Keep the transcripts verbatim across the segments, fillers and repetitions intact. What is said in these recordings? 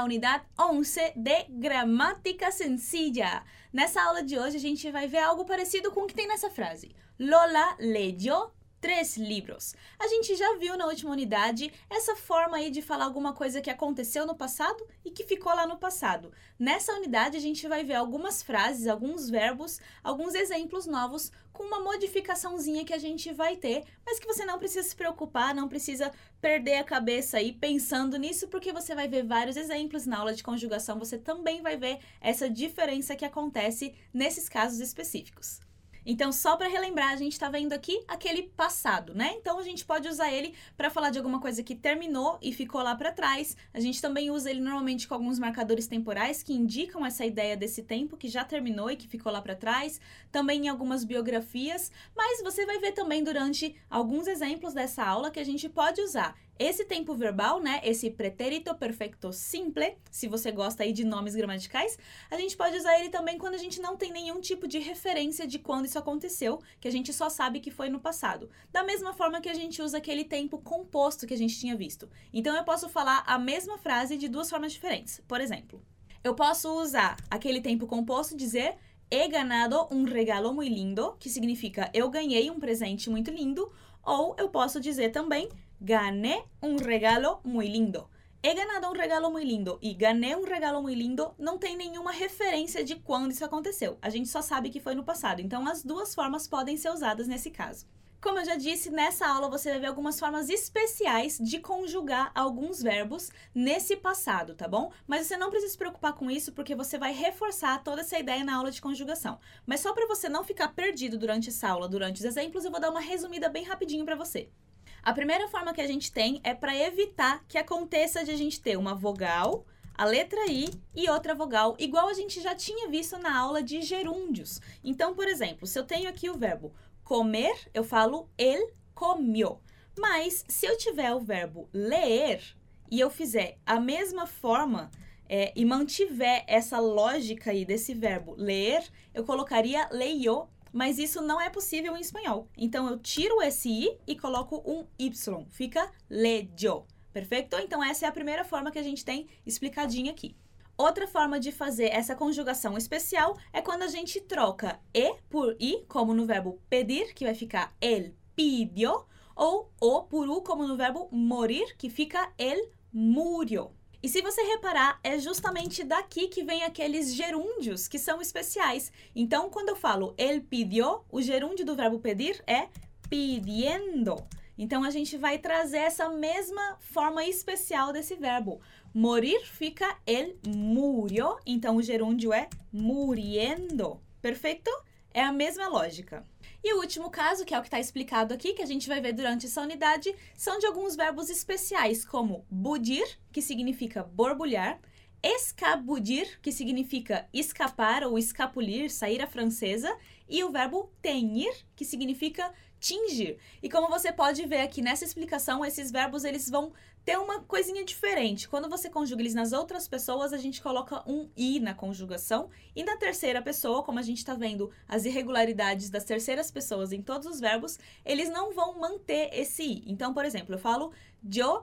unidade onze de gramática sencilla. Nessa aula de hoje a gente vai ver algo parecido com o que tem nessa frase. Lola leyó três livros. A gente já viu na última unidade essa forma aí de falar alguma coisa que aconteceu no passado e que ficou lá no passado. Nessa unidade a gente vai ver algumas frases, alguns verbos, alguns exemplos novos com uma modificaçãozinha que a gente vai ter, mas que você não precisa se preocupar, não precisa perder a cabeça aí pensando nisso, porque você vai ver vários exemplos na aula de conjugação, você também vai ver essa diferença que acontece nesses casos específicos. Então, só para relembrar, a gente está vendo aqui aquele passado, né? Então, a gente pode usar ele para falar de alguma coisa que terminou e ficou lá para trás. A gente também usa ele normalmente com alguns marcadores temporais que indicam essa ideia desse tempo que já terminou e que ficou lá para trás. Também em algumas biografias, mas você vai ver também durante alguns exemplos dessa aula que a gente pode usar esse tempo verbal, né, esse pretérito perfecto simple, se você gosta aí de nomes gramaticais, a gente pode usar ele também quando a gente não tem nenhum tipo de referência de quando isso aconteceu, que a gente só sabe que foi no passado. Da mesma forma que a gente usa aquele tempo composto que a gente tinha visto. Então, eu posso falar a mesma frase de duas formas diferentes. Por exemplo, eu posso usar aquele tempo composto e dizer he ganado un regalo muy lindo, que significa eu ganhei um presente muito lindo, ou eu posso dizer também gané un regalo muy lindo. He ganado un regalo muy lindo e gané un regalo muy lindo não tem nenhuma referência de quando isso aconteceu. A gente só sabe que foi no passado. Então, as duas formas podem ser usadas nesse caso. Como eu já disse, nessa aula você vai ver algumas formas especiais de conjugar alguns verbos nesse passado, tá bom? Mas você não precisa se preocupar com isso porque você vai reforçar toda essa ideia na aula de conjugação. Mas só para você não ficar perdido durante essa aula, durante os exemplos, eu vou dar uma resumida bem rapidinho para você. A primeira forma que a gente tem é para evitar que aconteça de a gente ter uma vogal, a letra I e outra vogal, igual a gente já tinha visto na aula de gerúndios. Então, por exemplo, se eu tenho aqui o verbo comer, eu falo ele comió. Mas, se eu tiver o verbo ler e eu fizer a mesma forma é, e mantiver essa lógica aí desse verbo ler, eu colocaria leyó. Mas isso não é possível em espanhol. Então, eu tiro esse I e coloco um Y. Fica leyó. Perfeito? Então, essa é a primeira forma que a gente tem explicadinha aqui. Outra forma de fazer essa conjugação especial é quando a gente troca E por I, como no verbo pedir, que vai ficar él pidió, ou O por U, como no verbo morir, que fica él murió. E se você reparar, é justamente daqui que vem aqueles gerúndios que são especiais. Então, quando eu falo él pidió, o gerúndio do verbo pedir é pidiendo. Então, a gente vai trazer essa mesma forma especial desse verbo. Morir fica él murió, então o gerúndio é muriendo. Perfeito? É a mesma lógica. E o último caso, que é o que está explicado aqui, que a gente vai ver durante essa unidade, são de alguns verbos especiais, como budir, que significa borbulhar, escabudir, que significa escapar ou escapulir, sair à francesa, e o verbo teñir, que significa tingir. E como você pode ver aqui nessa explicação, esses verbos eles vão ter uma coisinha diferente. Quando você conjuga eles nas outras pessoas, a gente coloca um I na conjugação. E na terceira pessoa, como a gente está vendo as irregularidades das terceiras pessoas em todos os verbos, eles não vão manter esse I. Então, por exemplo, eu falo yo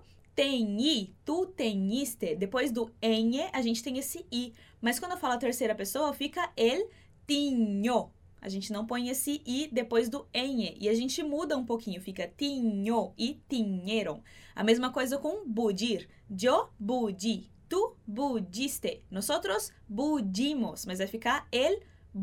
teñí, tu teñiste. Depois do enhe, a gente tem esse I. Mas quando eu falo a terceira pessoa, fica el tiñó. A gente não põe esse I depois do enhe. E a gente muda um pouquinho. Fica tiñó e tiñeron. A mesma coisa com budir. Yo budí. Tu budiste. Nosotros budimos. Mas vai ficar el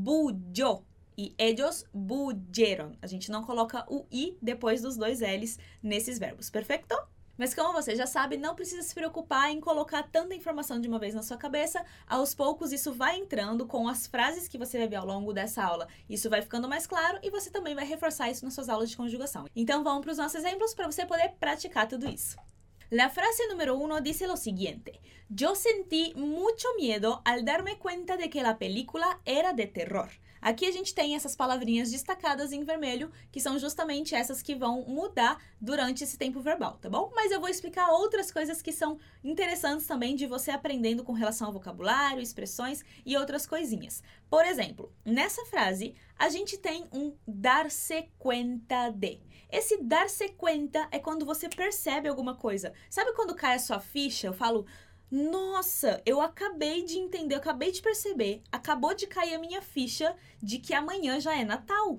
bulló. E ellos buyeron. A gente não coloca o I depois dos dois L's nesses verbos. Perfeito? Mas como você já sabe, não precisa se preocupar em colocar tanta informação de uma vez na sua cabeça. Aos poucos isso vai entrando com as frases que você vai ver ao longo dessa aula. Isso vai ficando mais claro e você também vai reforçar isso nas suas aulas de conjugação. Então vamos para os nossos exemplos para você poder praticar tudo isso. La frase número uno dice lo siguiente. Yo sentí mucho miedo al darme cuenta de que la película era de terror. Aqui a gente tem essas palavrinhas destacadas em vermelho, que são justamente essas que vão mudar durante esse tempo verbal, tá bom? Mas eu vou explicar outras coisas que são interessantes também de você aprendendo com relação ao vocabulário, expressões e outras coisinhas. Por exemplo, nessa frase, a gente tem um dar-se cuenta de. Esse dar-se cuenta é quando você percebe alguma coisa. Sabe quando cai a sua ficha? Eu falo, Nossa, eu acabei de entender, eu acabei de perceber, acabou de cair a minha ficha de que amanhã já é Natal.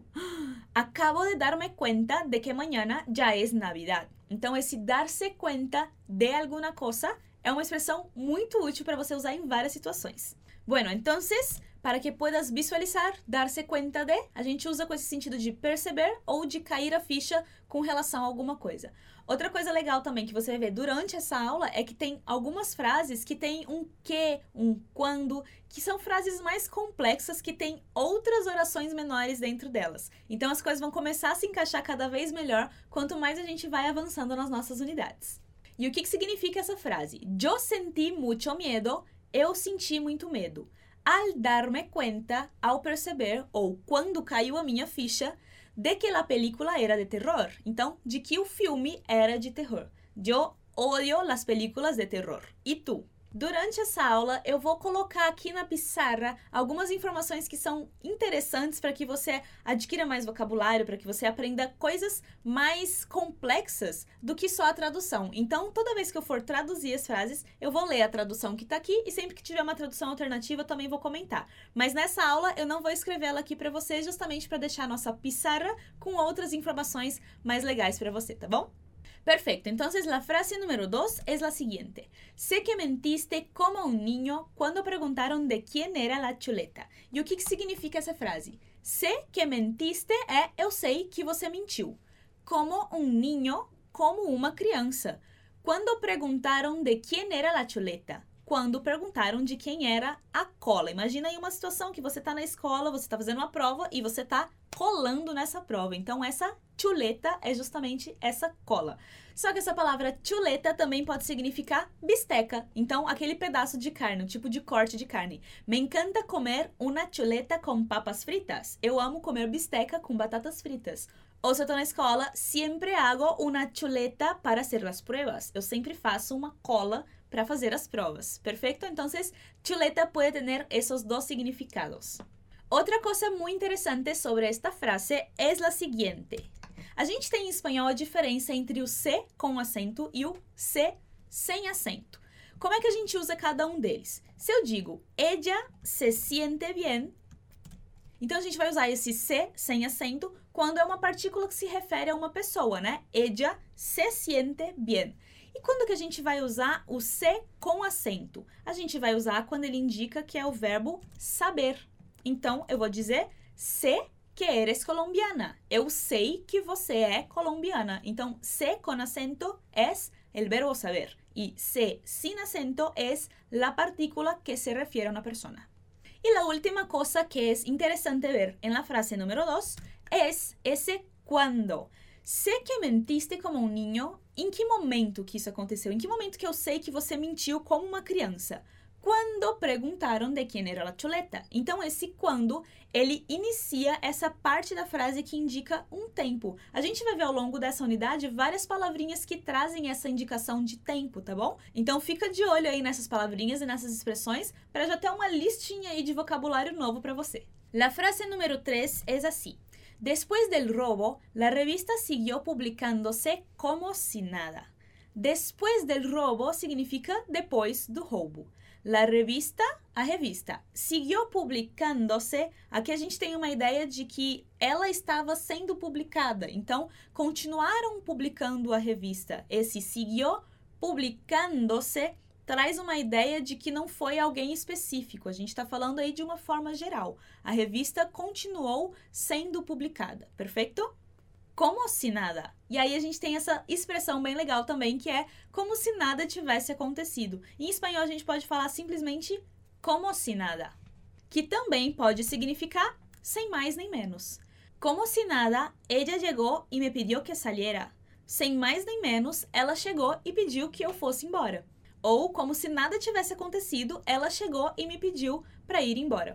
Acabo de darme cuenta de que mañana ya es Navidad. Então, esse dar-se cuenta de alguma coisa é uma expressão muito útil para você usar em várias situações. Bueno, entonces, para que puedas visualizar, dar-se cuenta de, a gente usa com esse sentido de perceber ou de cair a ficha com relação a alguma coisa. Outra coisa legal também que você vai ver durante essa aula é que tem algumas frases que tem um que, um quando, que são frases mais complexas que têm outras orações menores dentro delas. Então as coisas vão começar a se encaixar cada vez melhor quanto mais a gente vai avançando nas nossas unidades. E o que, que significa essa frase? Yo sentí mucho miedo, eu senti muito medo. Al darme cuenta, ao perceber, ou quando caiu a minha ficha, de que a película era de terror. Então, de que o filme era de terror. Eu odio as películas de terror. E tu? Durante essa aula, eu vou colocar aqui na pizarra algumas informações que são interessantes para que você adquira mais vocabulário, para que você aprenda coisas mais complexas do que só a tradução. Então, toda vez que eu for traduzir as frases, eu vou ler a tradução que está aqui e sempre que tiver uma tradução alternativa, também vou comentar. Mas nessa aula, eu não vou escrever ela aqui para você, justamente para deixar a nossa pizarra com outras informações mais legais para você, tá bom? Perfecto, entonces la frase número dos es la siguiente. Sé que mentiste como un niño cuando preguntaron de quién era la chuleta. E o que, que significa essa frase? Sé que mentiste é eu sei que você mentiu. Como um niño, como uma criança. Quando perguntaram de quién era la chuleta. Quando perguntaram de quem era a cola. Imagina aí uma situação que você está na escola, você está fazendo uma prova e você está colando nessa prova. Então, essa chuleta é justamente essa cola. Só que essa palavra chuleta também pode significar bisteca. Então, aquele pedaço de carne, um tipo de corte de carne. Me encanta comer una chuleta com papas fritas. Eu amo comer bisteca com batatas fritas. Ou se eu tô na escola, siempre hago una chuleta para hacer las pruebas. Eu sempre faço uma cola para fazer as provas. Perfeito? Então, chuleta pode ter esses dois significados. Outra coisa muito interessante sobre esta frase é a seguinte. A gente tem em espanhol a diferença entre o C com acento e o C sem acento. Como é que a gente usa cada um deles? Se eu digo, ella se siente bien, então a gente vai usar esse C sem acento quando é uma partícula que se refere a uma pessoa, né? Ella se siente bien. E quando que a gente vai usar o C com acento? A gente vai usar quando ele indica que é o verbo saber. Então, eu vou dizer, sé que eres colombiana. Eu sei que você é colombiana. Então, sé con acento es el verbo saber. Y sé sin acento es la partícula que se refiere a una persona. Y la última cosa que es interesante ver en la frase número dos es ese cuando. Sé que mentiste como um niño. Em que momento que isso aconteceu? Em que momento que eu sei que você mentiu como uma criança? Quando perguntaram de quem era a chuleta. Então, esse quando, ele inicia essa parte da frase que indica um tempo. A gente vai ver ao longo dessa unidade várias palavrinhas que trazem essa indicação de tempo, tá bom? Então, fica de olho aí nessas palavrinhas e nessas expressões para já ter uma listinha aí de vocabulário novo para você. La frase número três é assim. Después del robo, la revista siguió publicándose como si nada. Después del robo significa depois do roubo. La revista, a revista, siguió publicándose. Aqui a gente tem uma ideia de que ela estava sendo publicada. Então, continuaram publicando a revista. Esse siguió publicándose traz uma ideia de que não foi alguém específico. A gente está falando aí de uma forma geral. A revista continuou sendo publicada. Perfeito? Como se nada. E aí a gente tem essa expressão bem legal também, que é como se nada tivesse acontecido. Em espanhol a gente pode falar simplesmente como se nada, que também pode significar sem mais nem menos. Como se nada, ella llegó y me pidió que saliera. Sem mais nem menos, ela chegou e pediu que eu fosse embora. Ou como se nada tivesse acontecido, ela chegou e me pediu para ir embora.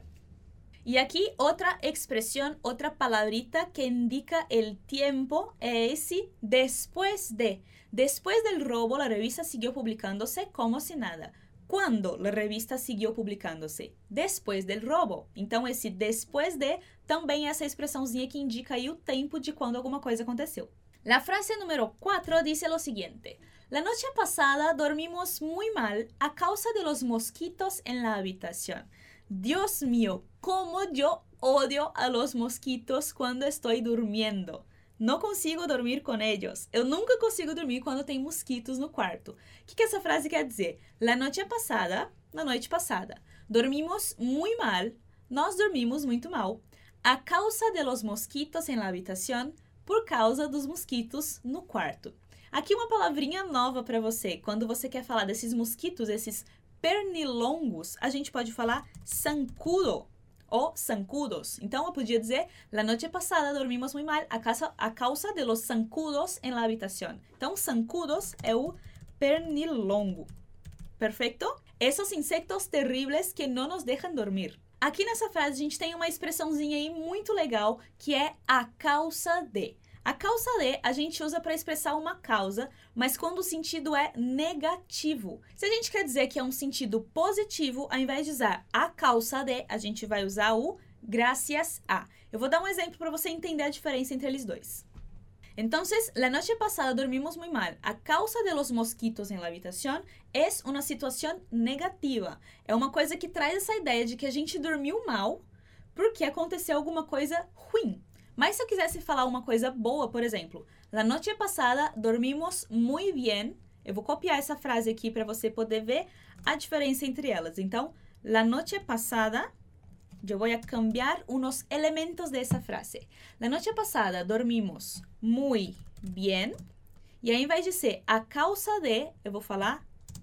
Y aquí otra expresión, otra palabrita que indica el tiempo es después de. Después del robo, la revista siguió publicándose como si nada. ¿Cuándo la revista siguió publicándose? Después del robo. Então, esse después de também é essa expressãozinha que indica aí o tempo de quando alguma coisa aconteceu. La frase número cuatro dice lo siguiente. La noche pasada dormimos muy mal a causa de los mosquitos en la habitación. Dios mío, cómo yo odio a los mosquitos cuando estoy durmiendo. Não consigo dormir com eles. Eu nunca consigo dormir quando tem mosquitos no quarto. O que, que essa frase quer dizer? La noche pasada, na noite passada, dormimos muy mal, nós dormimos muito mal, a causa de los mosquitos en la habitación, por causa dos mosquitos no quarto. Aqui uma palavrinha nova para você. Quando você quer falar desses mosquitos, esses pernilongos, a gente pode falar zancudo ou zancudos. Então, eu podia dizer, la noche pasada dormimos muy mal a causa, a causa de los zancudos en la habitación. Então, zancudos é o pernilongo. Perfeito? Esses insectos terríveis que não nos deixam dormir. Aqui nessa frase, a gente tem uma expressãozinha aí muito legal, que é a causa de. A causa de a gente usa para expressar uma causa, mas quando o sentido é negativo. Se a gente quer dizer que é um sentido positivo, ao invés de usar a causa de, a gente vai usar o gracias a. Eu vou dar um exemplo para você entender a diferença entre eles dois. Entonces, la noche pasada dormimos muy mal. A causa de los mosquitos en la habitación es una situación negativa. É uma coisa que traz essa ideia de que a gente dormiu mal porque aconteceu alguma coisa ruim. Mas se eu quisesse falar uma coisa boa, por exemplo, la noche pasada dormimos muy bien. Eu vou copiar essa frase aqui para você poder ver a diferença entre elas. Então, la noche pasada, eu vou cambiar unos elementos dessa frase. La noche pasada dormimos muy bien. E aí, ao invés de ser a causa de, eu vou falar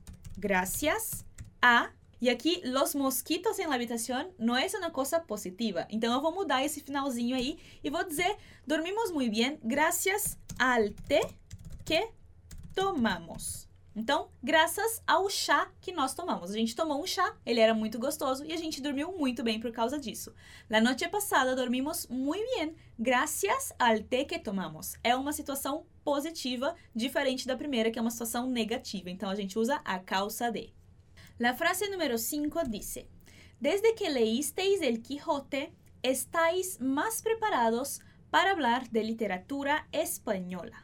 gracias a. E aqui, los mosquitos en la habitación não é uma coisa positiva. Então, eu vou mudar esse finalzinho aí e vou dizer, dormimos muy bien gracias al té que tomamos. Então, graças ao chá que nós tomamos. A gente tomou um chá, ele era muito gostoso e a gente dormiu muito bem por causa disso. La noche pasada dormimos muy bien gracias al té que tomamos. É uma situação positiva, diferente da primeira, que é uma situação negativa. Então, a gente usa a causa de. La frase número cinco dice, desde que leísteis El Quijote, estáis más preparados para hablar de literatura española.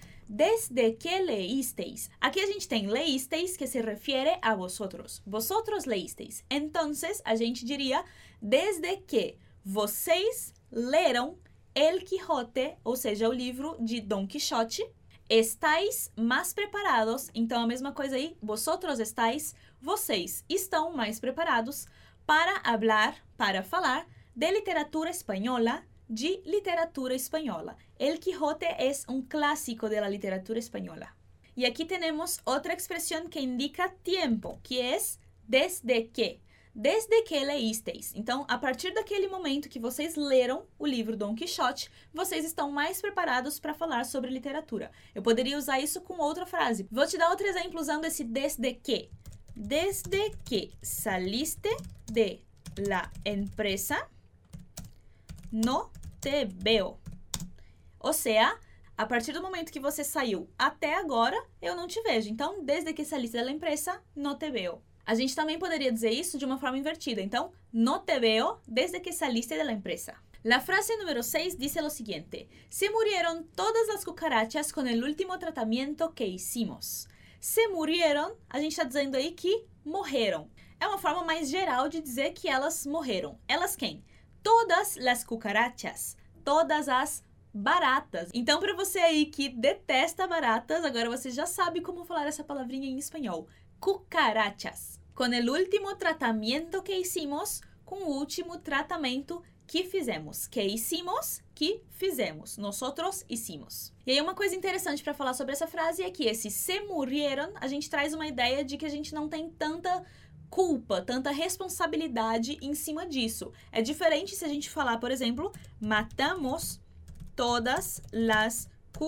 Desde que leísteis. Aqui a gente tem leísteis, que se refere a vosotros. Vosotros leísteis. Entonces, a gente diria, desde que vocês leram El Quijote, ou seja, o livro de Dom Quixote, estáis mais preparados. Então, a mesma coisa aí, vosotros estáis, vocês estão mais preparados para hablar, para falar de literatura espanhola, de literatura espanhola. El Quijote é um clássico de la literatura espanhola. E aqui temos outra expressão que indica tempo, que é desde que. Desde que leísteis. Então, a partir daquele momento que vocês leram o livro Dom Quixote, vocês estão mais preparados para falar sobre literatura. Eu poderia usar isso com outra frase. Vou te dar outro exemplo usando esse desde que. Desde que saliste de la empresa, no te veo. Ou seja, a partir do momento que você saiu até agora, eu não te vejo. Então, desde que saliste de la empresa, no te veo. A gente também poderia dizer isso de uma forma invertida. Então, no te veo desde que saliste de la empresa. La frase número seis dice lo siguiente. Se murieron todas las cucarachas con el último tratamiento que hicimos. Se murieron, a gente está dizendo aí que morreram. É uma forma mais geral de dizer que elas morreram. Elas quem? Todas las cucarachas. Todas as baratas. Então, para você aí que detesta baratas, agora você já sabe como falar essa palavrinha em espanhol. Cucarachas. Com el último tratamento que hicimos, com o último tratamento que fizemos. Que hicimos, que fizemos. Nosotros hicimos. E aí uma coisa interessante para falar sobre essa frase é que esse se murieron, a gente traz uma ideia de que a gente não tem tanta culpa, tanta responsabilidade em cima disso. É diferente se a gente falar, por exemplo, matamos todas las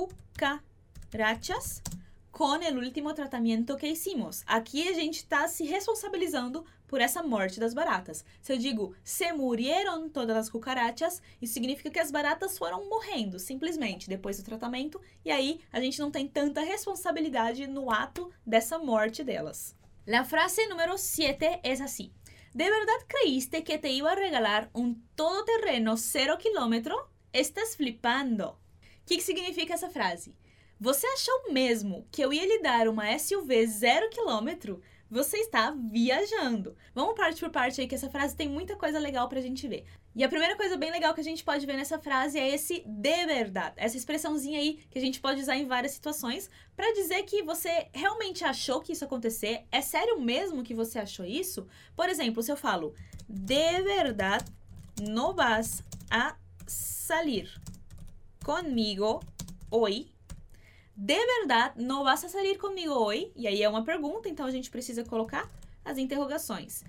cucarachas com o último tratamento que hicimos. Aqui a gente está se responsabilizando por essa morte das baratas. Se eu digo, se murieron todas as cucarachas, isso significa que as baratas foram morrendo, simplesmente, depois do tratamento, e aí a gente não tem tanta responsabilidade no ato dessa morte delas. La frase número siete es así. ¿De verdad creíste que te iba a regalar un todoterreno cero kilómetro? Estás flipando. O que, que significa essa frase? Você achou mesmo que eu ia lhe dar uma S U V zero quilômetro? Você está viajando. Vamos parte por parte aí, que essa frase tem muita coisa legal pra gente ver. E a primeira coisa bem legal que a gente pode ver nessa frase é esse de verdade. Essa expressãozinha aí que a gente pode usar em várias situações pra dizer que você realmente achou que isso ia acontecer. É sério mesmo que você achou isso? Por exemplo, se eu falo, de verdade no vas a salir conmigo hoy. De verdade, não vas a salir comigo hoy? E aí é uma pergunta, então a gente precisa colocar as interrogações.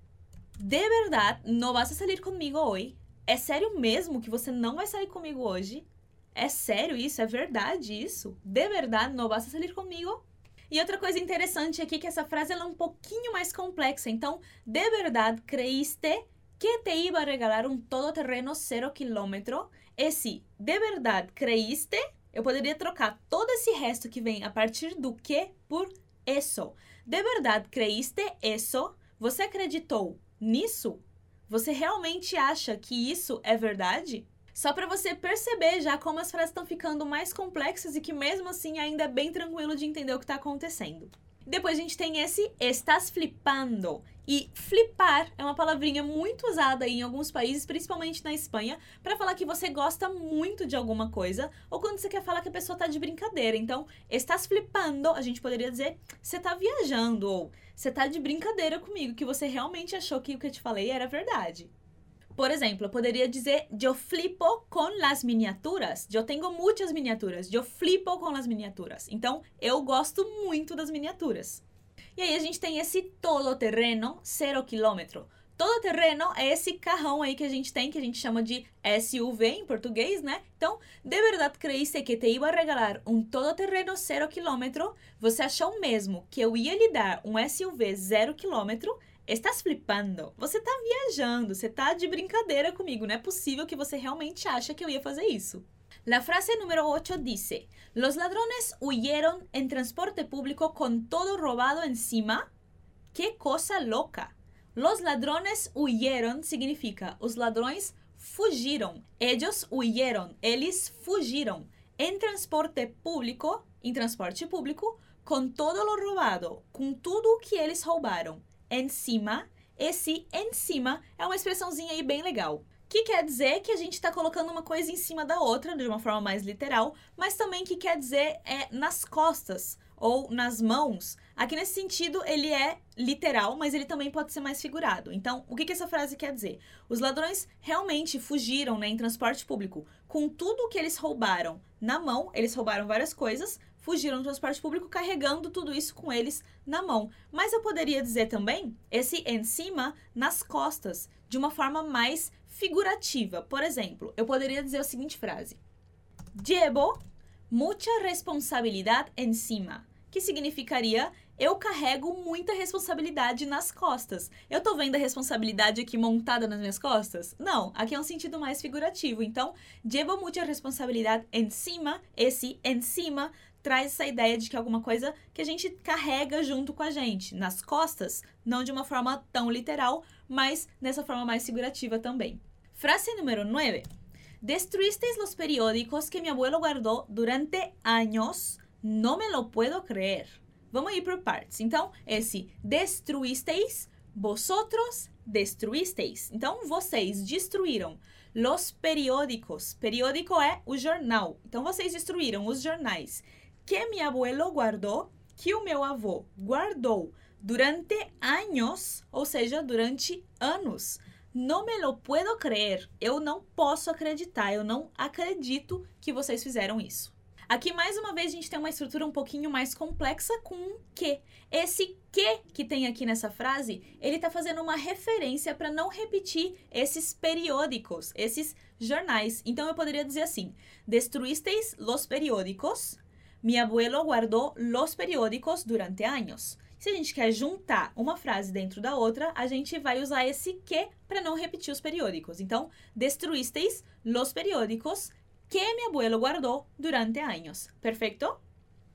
De verdade, não vas a salir comigo hoy? É sério mesmo que você não vai sair comigo hoje? É sério isso? É verdade isso? De verdade, não vas a salir comigo? E outra coisa interessante aqui é que essa frase ela é um pouquinho mais complexa. Então, de verdade, creíste que te iba a regalar um todoterreno zero quilômetro? Esse de verdade, creíste? Eu poderia trocar todo esse resto que vem a partir do que por eso. De verdade, creíste eso? Você acreditou nisso? Você realmente acha que isso é verdade? Só para você perceber já como as frases estão ficando mais complexas e que mesmo assim ainda é bem tranquilo de entender o que está acontecendo. Depois a gente tem esse estás flipando. E flipar é uma palavrinha muito usada em alguns países, principalmente na Espanha, para falar que você gosta muito de alguma coisa ou quando você quer falar que a pessoa tá de brincadeira. Então, estás flipando, a gente poderia dizer você tá viajando ou você tá de brincadeira comigo, que você realmente achou que o que eu te falei era verdade. Por exemplo, eu poderia dizer eu flipo com las miniaturas. Eu tenho muitas miniaturas. Eu flipo com las miniaturas. Então, eu gosto muito das miniaturas. E aí a gente tem esse todoterreno zero quilômetro. Todoterreno é esse carrão aí que a gente tem, que a gente chama de S U V em português, né? Então, de verdade creíste que te iba a regalar um todoterreno zero quilômetro? Você achou mesmo que eu ia lhe dar um S U V zero quilômetro? Estás flipando. Você tá viajando, você tá de brincadeira comigo. Não é possível que você realmente acha que eu ia fazer isso. La frase número ocho dice, los ladrones huyeron en transporte público con todo robado encima. ¡Qué cosa loca! Los ladrones huyeron significa os ladrões fugiram. Ellos huyeron, eles fugiram. En transporte público, em transporte público, com todo lo robado, com tudo o que eles roubaram. Encima, esse encima é uma expressãozinha aí bem legal. Que quer dizer que a gente está colocando uma coisa em cima da outra, de uma forma mais literal, mas também que quer dizer é nas costas ou nas mãos. Aqui nesse sentido ele é literal, mas ele também pode ser mais figurado. Então, o que, que essa frase quer dizer? Os ladrões realmente fugiram, né, em transporte público. Com tudo o que eles roubaram na mão, eles roubaram várias coisas, fugiram no transporte público carregando tudo isso com eles na mão. Mas eu poderia dizer também esse encima nas costas, de uma forma mais figurativa. Por exemplo, eu poderia dizer a seguinte frase. Llevo mucha responsabilidad encima. Que significaria eu carrego muita responsabilidade nas costas. Eu tô vendo a responsabilidade aqui montada nas minhas costas? Não, aqui é um sentido mais figurativo. Então, llevo mucha responsabilidad encima, esse encima traz essa ideia de que é alguma coisa que a gente carrega junto com a gente, nas costas, não de uma forma tão literal, mas nessa forma mais figurativa também. Frase número nove. Destruisteis los periódicos que mi abuelo guardó durante años. No me lo puedo creer. Vamos ir por partes. Então, esse destruisteis, vosotros destruisteis. Então, vocês destruíram los periódicos. Periódico é o jornal. Então, vocês destruíram os jornais que mi abuelo guardou, que o meu avô guardou durante años, ou seja, durante anos. No me lo puedo creer. Eu não posso acreditar, eu não acredito que vocês fizeram isso. Aqui, mais uma vez, a gente tem uma estrutura um pouquinho mais complexa com um que. Esse que que tem aqui nessa frase, ele tá fazendo uma referência para não repetir esses periódicos, esses jornais. Então, eu poderia dizer assim, destruisteis los periódicos, mi abuelo guardó los periódicos durante años. Se a gente quer juntar uma frase dentro da outra, a gente vai usar esse que para não repetir os periódicos. Então, destruisteis los periódicos que mi abuelo guardó durante años. Perfeito?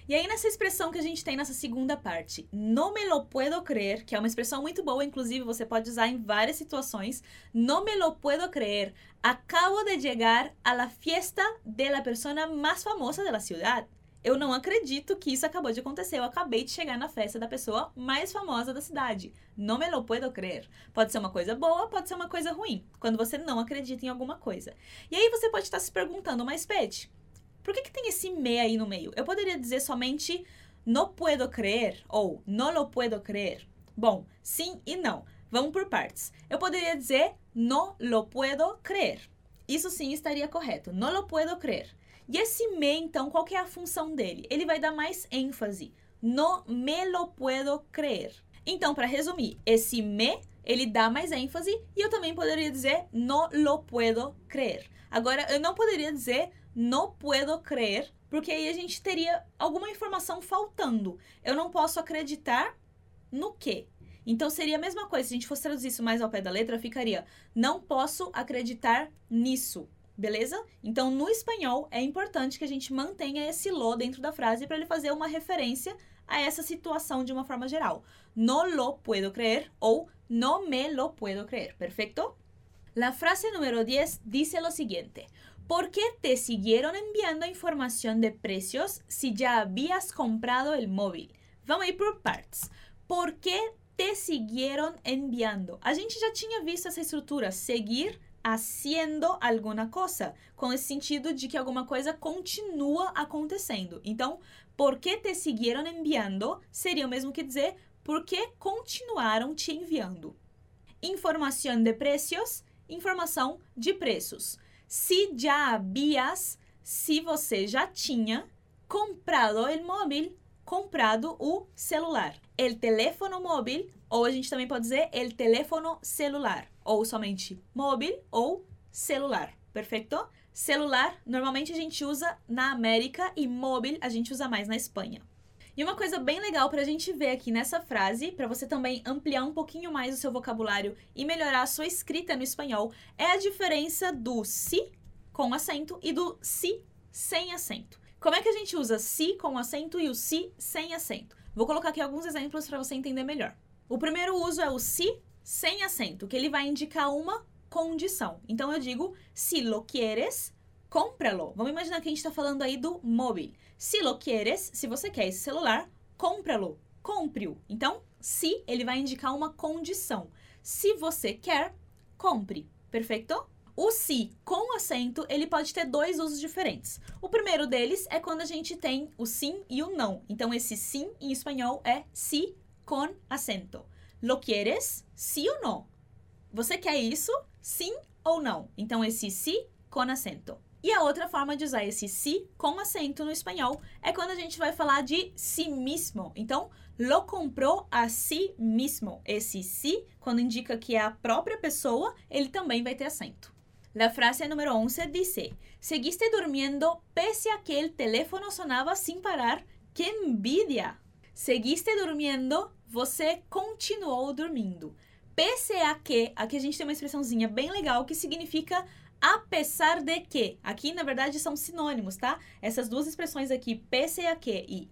E aí, nessa expressão que a gente tem nessa segunda parte, no me lo puedo creer, que é uma expressão muito boa, inclusive você pode usar em várias situações. No me lo puedo creer, acabo de llegar a la fiesta de la persona más famosa de la ciudad. Eu não acredito que isso acabou de acontecer, eu acabei de chegar na festa da pessoa mais famosa da cidade. No me lo puedo creer. Pode ser uma coisa boa, pode ser uma coisa ruim, quando você não acredita em alguma coisa. E aí você pode estar se perguntando, mas Pet, por que que tem esse me aí no meio? Eu poderia dizer somente no puedo creer ou no lo puedo creer. Bom, sim e não. Vamos por partes. Eu poderia dizer no lo puedo creer. Isso sim estaria correto. No lo puedo creer. E esse me, então, qual que é a função dele? Ele vai dar mais ênfase. No me lo puedo creer. Então, para resumir, esse me, ele dá mais ênfase e eu também poderia dizer no lo puedo creer. Agora, eu não poderia dizer no puedo creer, porque aí a gente teria alguma informação faltando. Eu não posso acreditar no quê? Então, seria a mesma coisa. Se a gente fosse traduzir isso mais ao pé da letra, ficaria não posso acreditar nisso. Beleza? Então, no espanhol, é importante que a gente mantenha esse lo dentro da frase para ele fazer uma referência a essa situação de uma forma geral. No lo puedo creer ou no me lo puedo creer. ¿Perfecto? La frase número diez dice lo siguiente. ¿Por qué te siguieron enviando información de precios si ya habías comprado el móvil? Vamos ir por partes. ¿Por qué te siguieron enviando? A gente já tinha visto essa estrutura, seguir haciendo alguna cosa, com esse sentido de que alguma coisa continua acontecendo. Então, ¿por qué te siguieron enviando? Seria o mesmo que dizer, ¿por qué continuaram te enviando? Información de precios, informação de preços. Si ya habías, se você já tinha, comprado el móvil, comprado o celular. El teléfono móvil, ou a gente também pode dizer el teléfono celular, ou somente móvel ou celular, perfeito? Celular, normalmente a gente usa na América e móvel a gente usa mais na Espanha. E uma coisa bem legal para a gente ver aqui nessa frase, para você também ampliar um pouquinho mais o seu vocabulário e melhorar a sua escrita no espanhol, é a diferença do si com acento e do si sem acento. Como é que a gente usa si com acento e o si sem acento? Vou colocar aqui alguns exemplos para você entender melhor. O primeiro uso é o si sem acento, que ele vai indicar uma condição. Então, eu digo, si lo quieres, cómpralo. Vamos imaginar que a gente está falando aí do móvel. Si lo quieres, se você quer esse celular, cómpralo, compre-o. Então, si, ele vai indicar uma condição. Se você quer, compre. Perfeito? O si com acento, ele pode ter dois usos diferentes. O primeiro deles é quando a gente tem o sim e o não. Então, esse sim em espanhol é si com acento. Lo quieres? Sí ou não? Você quer isso? Sim ou não? Então, esse si com acento. E a outra forma de usar esse si com acento no espanhol é quando a gente vai falar de si mismo. Então, lo compró a si mismo. Esse si, quando indica que é a própria pessoa, ele também vai ter acento. La frase número once dice, seguiste durmiendo pese a que el teléfono sonaba sin parar. ¡Qué envidia! Seguiste durmiendo, você continuou dormindo. Pese a que, aqui a gente tem uma expressãozinha bem legal que significa apesar de que. Aqui, na verdade, são sinônimos, tá? Essas duas expressões aqui, pese a que e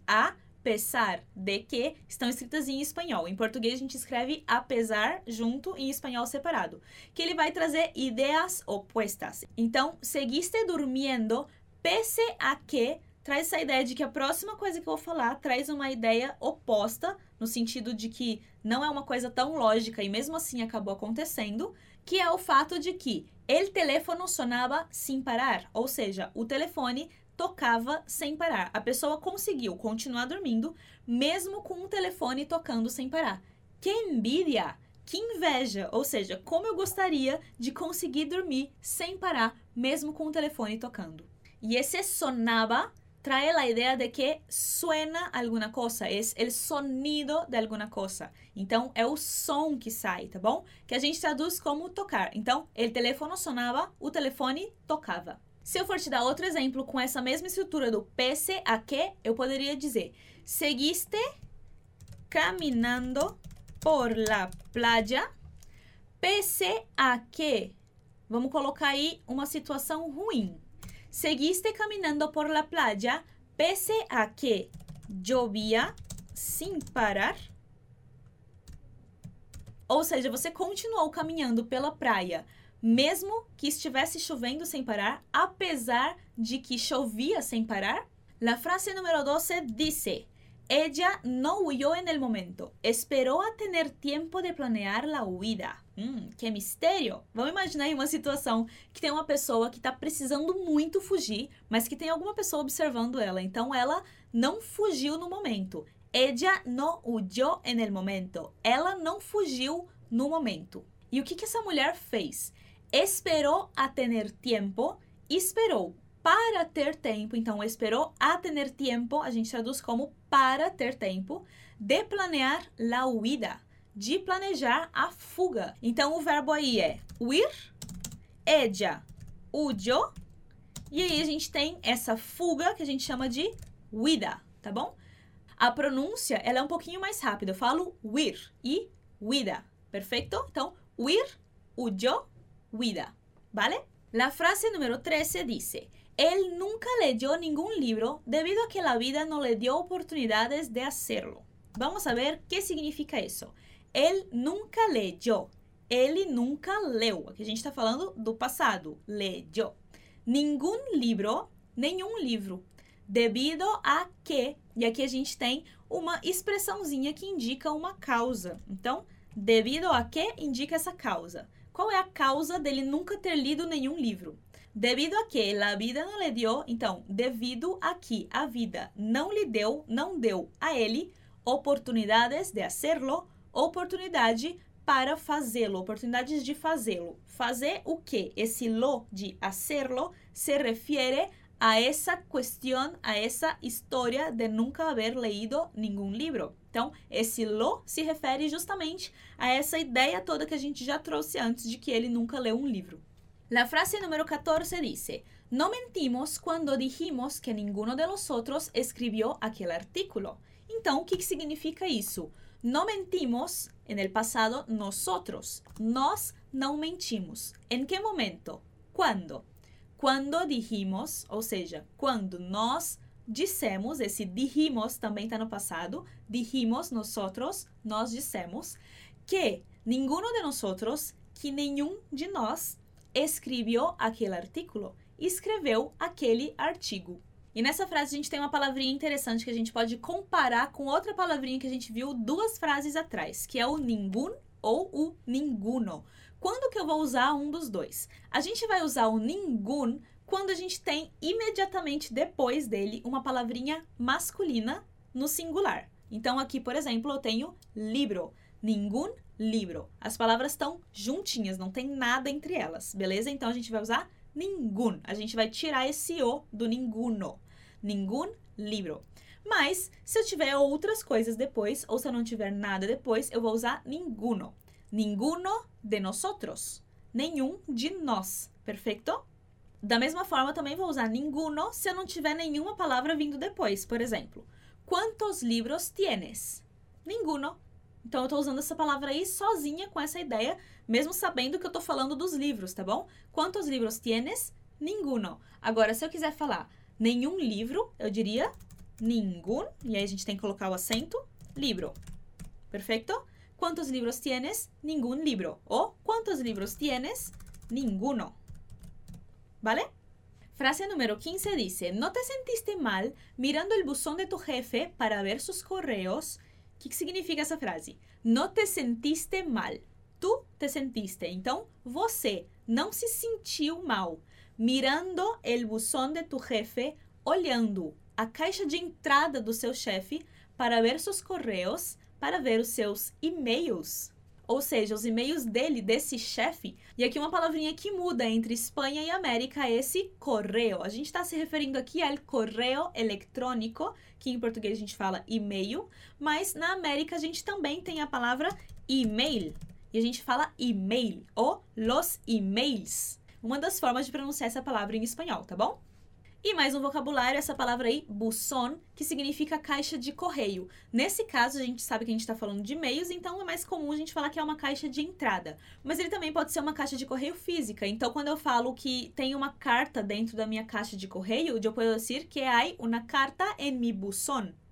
apesar de que, estão escritas em espanhol. Em português, a gente escreve apesar junto e em espanhol separado. Que ele vai trazer ideias opuestas. Então, seguiste durmiendo, pese a que, traz essa ideia de que a próxima coisa que eu vou falar traz uma ideia oposta, no sentido de que não é uma coisa tão lógica e mesmo assim acabou acontecendo, que é o fato de que el teléfono sonava sem parar, ou seja, o telefone tocava sem parar. A pessoa conseguiu continuar dormindo, mesmo com o telefone tocando sem parar. Que envidia! Que inveja! Ou seja, como eu gostaria de conseguir dormir sem parar, mesmo com o telefone tocando. E esse sonava trae a ideia de que suena alguma coisa, é o sonido de alguma coisa. Então, é o som que sai, tá bom? Que a gente traduz como tocar. Então, el teléfono sonava, o telefone tocava. Se eu for te dar outro exemplo com essa mesma estrutura do pese a que, eu poderia dizer, seguiste caminando por la playa, pese a que, vamos colocar aí uma situação ruim. Seguiste caminando por la playa, pese a que llovía sin parar. Ou seja, você continuou caminhando pela praia, mesmo que estivesse chovendo sem parar, apesar de que chovia sem parar. La frase número doce dice: ella no huyó en el momento, esperó a tener tiempo de planear la huida. Hum, que mistério! Vamos imaginar aí uma situação que tem uma pessoa que está precisando muito fugir, mas que tem alguma pessoa observando ela, então ela não fugiu no momento. Ella no huyó en el momento. Ela não fugiu no momento. E o que, que essa mulher fez? Esperou a tener tiempo. Esperou para ter tempo. Então, esperou a tener tiempo. A gente traduz como para ter tempo. De planear la huida. De planejar a fuga. Então, o verbo aí é huir. Ella huyó. E aí, a gente tem essa fuga que a gente chama de huida, tá bom? A pronúncia, ela é um pouquinho mais rápida. Eu falo huir e huida, perfeito? Então, huir, huyó, huida, ¿vale? La frase número trece dice: él nunca leyó ningún libro debido a que la vida no le dio oportunidades de hacerlo. Vamos a ver qué significa eso. Él nunca leyó. Ele nunca leu. Aqui a gente está falando do passado. Leyó. Ningún libro, nenhum livro. Devido a que, e aqui a gente tem uma expressãozinha que indica uma causa. Então, devido a que indica essa causa. Qual é a causa dele nunca ter lido nenhum livro? Devido a que la vida não lhe deu, então, devido a que a vida não lhe deu, não deu a ele oportunidades de hacerlo, oportunidade para fazê-lo, oportunidades de fazê-lo. Fazer o quê? Esse lo de hacerlo se refere a essa questão, a essa história de nunca haver leído nenhum livro. Então, esse lo se refere justamente a essa ideia toda que a gente já trouxe antes de que ele nunca leu um livro. La frase número catorce dice: no mentimos cuando dijimos que ninguno de nosotros escribió aquel artículo. Então, o que, que significa isso? No mentimos, en el pasado, nosotros. Nós não mentimos. ¿En qué momento? Quando? Quando dijimos, ou seja, quando nós dissemos, esse dijimos também está no passado, dijimos, nosotros, nós dissemos, que ninguno de nosotros, que nenhum de nós, escreveu aquele artículo, escreveu aquele artigo. E nessa frase a gente tem uma palavrinha interessante que a gente pode comparar com outra palavrinha que a gente viu duas frases atrás, que é o ningún ou o ninguno. Quando que eu vou usar um dos dois? A gente vai usar o ningún quando a gente tem imediatamente depois dele uma palavrinha masculina no singular. Então aqui, por exemplo, eu tenho libro, ningún libro. As palavras estão juntinhas, não tem nada entre elas, beleza? Então a gente vai usar ningún. A gente vai tirar esse o do ninguno. Ningún libro. Mas, se eu tiver outras coisas depois, ou se eu não tiver nada depois, eu vou usar ninguno. Ninguno de nosotros. Nenhum de nós. Perfeito? Da mesma forma, também vou usar ninguno se eu não tiver nenhuma palavra vindo depois. Por exemplo, quantos livros tienes? Ninguno. Então, eu estou usando essa palavra aí sozinha com essa ideia, mesmo sabendo que eu estou falando dos livros, tá bom? Quantos livros tienes? Ninguno. Agora, se eu quiser falar nenhum livro, eu diria ningún. E aí, a gente tem que colocar o acento. Libro. Perfeito? Quantos livros tienes? Ningún libro. O quantos livros tienes? Ninguno. ¿Vale? Frase número quince dice: ¿no te sentiste mal mirando el buzón de tu jefe para ver sus correos? O que, que significa essa frase? No te sentiste mal. Tu te sentiste. Então, você não se sentiu mal mirando el buzón de tu jefe, olhando a caixa de entrada do seu chefe para ver seus correios, para ver os seus e-mails. Ou seja, os e-mails dele, desse chefe. E aqui uma palavrinha que muda entre Espanha e América, esse correo. A gente está se referindo aqui ao correio eletrônico, que em português a gente fala e-mail, mas na América a gente também tem a palavra e-mail. E a gente fala e-mail, ou los e-mails. Uma das formas de pronunciar essa palavra em espanhol, tá bom? E mais um vocabulário, essa palavra aí, buzón, que significa caixa de correio. Nesse caso, a gente sabe que a gente está falando de e-mails, então é mais comum a gente falar que é uma caixa de entrada. Mas ele também pode ser uma caixa de correio física. Então, quando eu falo que tem uma carta dentro da minha caixa de correio, eu posso dizer que hay una carta en mi buzón.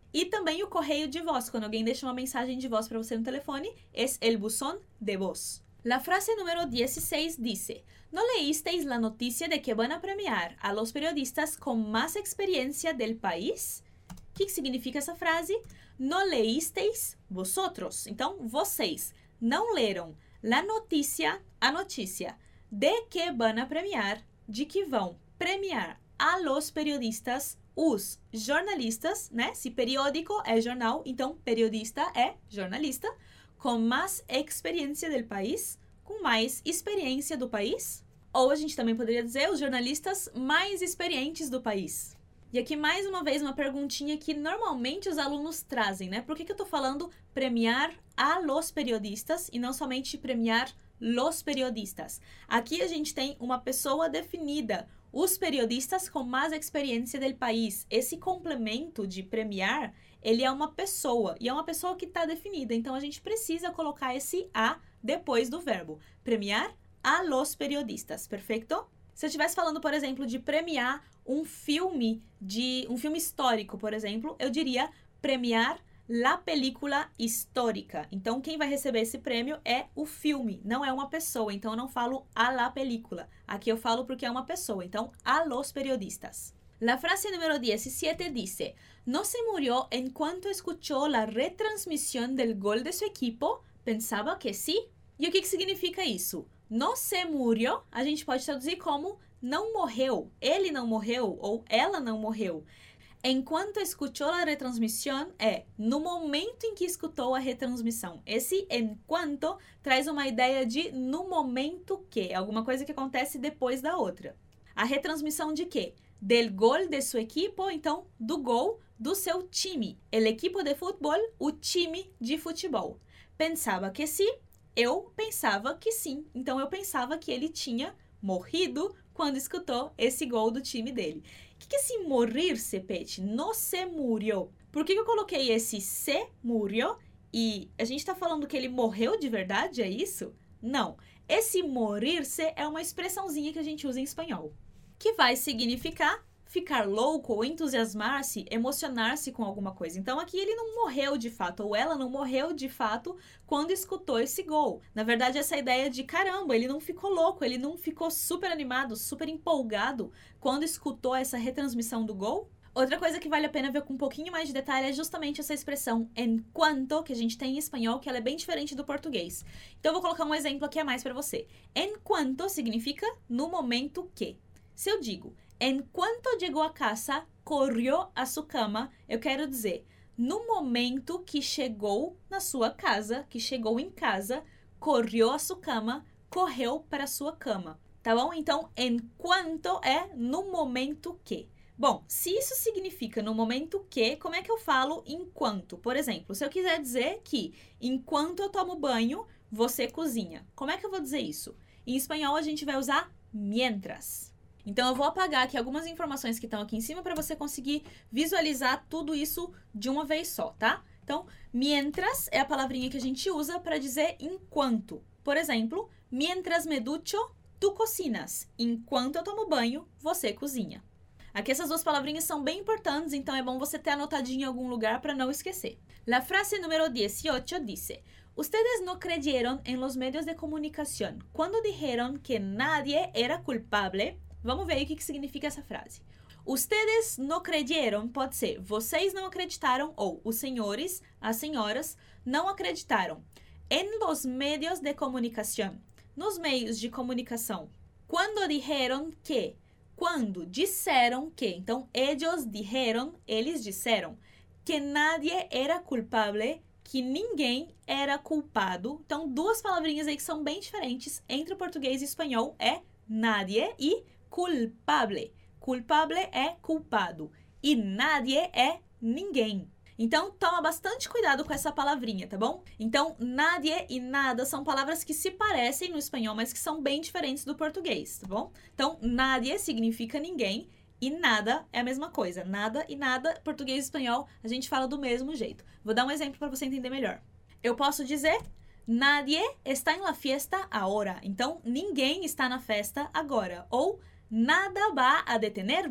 E também o correio de voz, quando alguém deixa uma mensagem de voz para você no telefone, es el buzón de voz. La frase número dieciséis dice, ¿no leísteis la noticia de que van a premiar a los periodistas con más experiencia del país? O que, que significa essa frase? No leísteis vosotros. Então, vocês não leram la notícia, a notícia, de que van a premiar, de que vão premiar a los periodistas, os jornalistas, né? Se periódico é jornal, então periodista é jornalista, com mais experiência do país, com mais experiência do país. Ou a gente também poderia dizer os jornalistas mais experientes do país. E aqui mais uma vez uma perguntinha que normalmente os alunos trazem, né? Por que que eu tô falando premiar a los periodistas e não somente premiar los periodistas? Aqui a gente tem uma pessoa definida, os periodistas com mais experiência do país. Esse complemento de premiar, ele é uma pessoa, e é uma pessoa que está definida. Então, a gente precisa colocar esse a depois do verbo. Premiar a los periodistas, perfeito? Se eu estivesse falando, por exemplo, de premiar um filme, de um filme histórico, por exemplo, eu diria premiar la película histórica. Então, quem vai receber esse prêmio é o filme, não é uma pessoa. Então, eu não falo a la película. Aqui eu falo porque é uma pessoa. Então, a los periodistas. La frase número diecisiete dice, ¿no se murió en cuanto escuchó la retransmisión del gol de su equipo? Pensaba que sí. E o que, que significa isso? No se murió, a gente pode traduzir como não morreu. Ele não morreu ou ela não morreu. Enquanto escutou a retransmissão é no momento em que escutou a retransmissão. Esse enquanto traz uma ideia de no momento que, alguma coisa que acontece depois da outra. A retransmissão de quê? Del gol de su equipo, então do gol do seu time. El equipo de futebol, o time de futebol. Pensava que sim, eu pensava que sim. Então eu pensava que ele tinha morrido quando escutou esse gol do time dele. O que, que é esse morir-se, Pete? No se murió. Por que, que eu coloquei esse se murió? E a gente tá falando que ele morreu de verdade, é isso? Não. Esse morir-se é uma expressãozinha que a gente usa em espanhol, que vai significar ficar louco ou entusiasmar-se, emocionar-se com alguma coisa. Então aqui ele não morreu de fato, ou ela não morreu de fato quando escutou esse gol. Na verdade, essa ideia de caramba, ele não ficou louco, ele não ficou super animado, super empolgado quando escutou essa retransmissão do gol. Outra coisa que vale a pena ver com um pouquinho mais de detalhe é justamente essa expressão enquanto, que a gente tem em espanhol, que ela é bem diferente do português. Então eu vou colocar um exemplo aqui a mais para você. Enquanto significa no momento que. Se eu digo, enquanto chegou a casa, correu a sua cama, eu quero dizer, no momento que chegou na sua casa, que chegou em casa, correu a sua cama, correu para a sua cama, tá bom? Então, enquanto é no momento que. Bom, se isso significa no momento que, como é que eu falo enquanto? Por exemplo, se eu quiser dizer que enquanto eu tomo banho, você cozinha. Como é que eu vou dizer isso? Em espanhol, a gente vai usar mientras. Então, eu vou apagar aqui algumas informações que estão aqui em cima para você conseguir visualizar tudo isso de uma vez só, tá? Então, mientras é a palavrinha que a gente usa para dizer enquanto. Por exemplo, mientras me ducho, tu cocinas. Enquanto eu tomo banho, você cozinha. Aqui essas duas palavrinhas são bem importantes, então é bom você ter anotadinho em algum lugar para não esquecer. La frase número dieciocho dice, ustedes no creyeron en los medios de comunicación cuando dijeron que nadie era culpable. Vamos ver aí o que, que significa essa frase. Ustedes no creyeron pode ser vocês não acreditaram ou os senhores, as senhoras não acreditaram. En los medios de comunicación, nos meios de comunicação. Quando dijeron que, quando disseram que, então ellos dijeron, eles disseram que nadie era culpable, que ninguém era culpado. Então duas palavrinhas aí que são bem diferentes entre o português e o espanhol é nadie e culpable. Culpable é culpado e nadie é ninguém. Então, toma bastante cuidado com essa palavrinha, tá bom? Então, nadie e nada são palavras que se parecem no espanhol, mas que são bem diferentes do português, tá bom? Então, nadie significa ninguém e nada é a mesma coisa. Nada e nada, português e espanhol, a gente fala do mesmo jeito. Vou dar um exemplo para você entender melhor. Eu posso dizer, nadie está en la fiesta ahora. Então, ninguém está na festa agora. Ou, nada va a detenerme.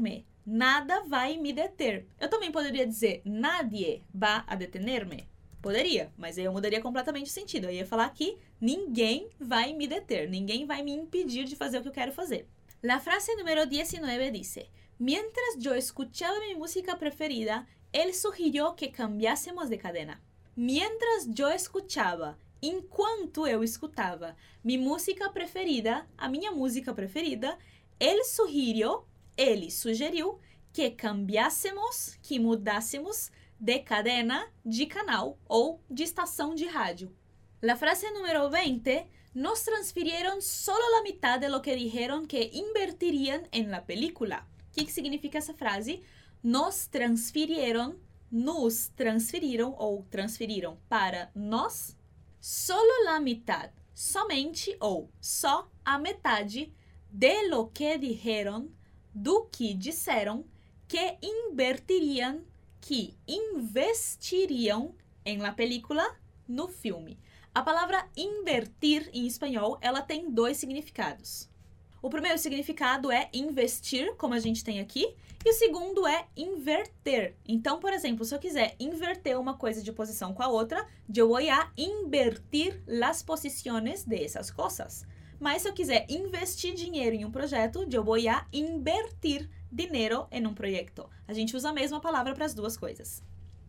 nada vai me deter. Eu também poderia dizer, nadie va a detenerme. Poderia, mas aí eu mudaria completamente o sentido. Eu ia falar que ninguém vai me deter, ninguém vai me impedir de fazer o que eu quero fazer. La frase número diecinueve dice, mientras yo escuchaba mi música preferida, él sugirió que cambiásemos de cadena. Mientras yo escuchaba, enquanto eu escutava mi música preferida, a minha música preferida, ele sugiriu, ele sugeriu que cambiássemos, que mudássemos de cadena, de canal ou de estação de rádio. La frase número veinte, nos transfirieron solo la mitad de lo que dijeron que invertirían en la película. O que, que significa essa frase? Nos transfirieron, nos transferiram ou transferiram para nós solo la mitad, somente ou só a metade de lo que dijeron, do que disseram, que invertiriam, que investiriam em la película, no filme. A palavra invertir em espanhol, ela tem dois significados. O primeiro significado é investir, como a gente tem aqui, e o segundo é inverter. Então, por exemplo, se eu quiser inverter uma coisa de posição com a outra, eu vou a invertir las posiciones de esas cosas. Mas se eu quiser investir dinheiro em um projeto, eu vou a invertir dinero en un proyecto. A gente usa a mesma palavra para as duas coisas.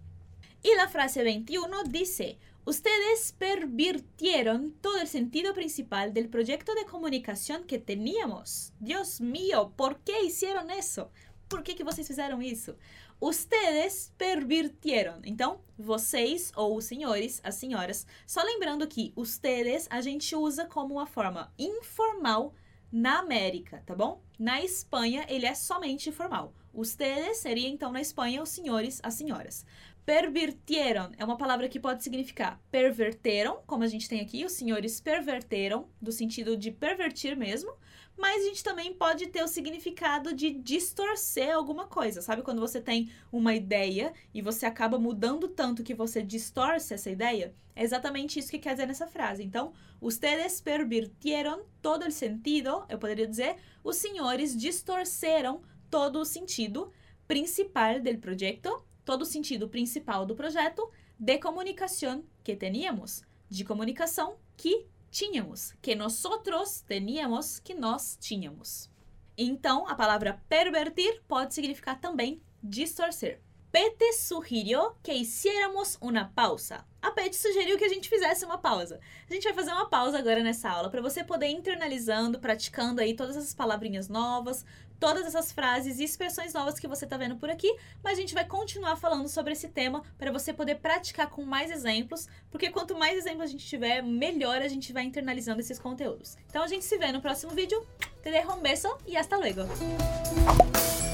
E la frase veintiuno dice, ustedes pervirtieron todo el sentido principal del proyecto de comunicación que teníamos. Dios mío, ¿por qué hicieron eso? Por que que vocês fizeram isso? Ustedes pervirtieron. Então, vocês ou os senhores, as senhoras. Só lembrando que ustedes a gente usa como uma forma informal na América, tá bom? Na Espanha, ele é somente formal. Ustedes seria, então, na Espanha, os senhores, as senhoras. Pervirtieron é uma palavra que pode significar perverteram, como a gente tem aqui, os senhores perverteram, do sentido de pervertir mesmo, mas a gente também pode ter o significado de distorcer alguma coisa, sabe? Quando você tem uma ideia e você acaba mudando tanto que você distorce essa ideia, é exatamente isso que quer dizer nessa frase. Então, ustedes pervirtieron todo el sentido, eu poderia dizer, os senhores distorceram todo o sentido principal del proyecto, todo o sentido principal do projeto de comunicação que teníamos, de comunicação que tínhamos, que nosotros teníamos, que nós tínhamos. Então, a palavra pervertir pode significar também distorcer. Pete sugirió que hiciéramos una pausa. A Pete sugeriu que a gente fizesse uma pausa. A gente vai fazer uma pausa agora nessa aula para você poder ir internalizando, praticando aí todas essas palavrinhas novas, todas essas frases e expressões novas que você está vendo por aqui, mas a gente vai continuar falando sobre esse tema para você poder praticar com mais exemplos, porque quanto mais exemplos a gente tiver, melhor a gente vai internalizando esses conteúdos. Então a gente se vê no próximo vídeo. Te dejo un beso e hasta luego!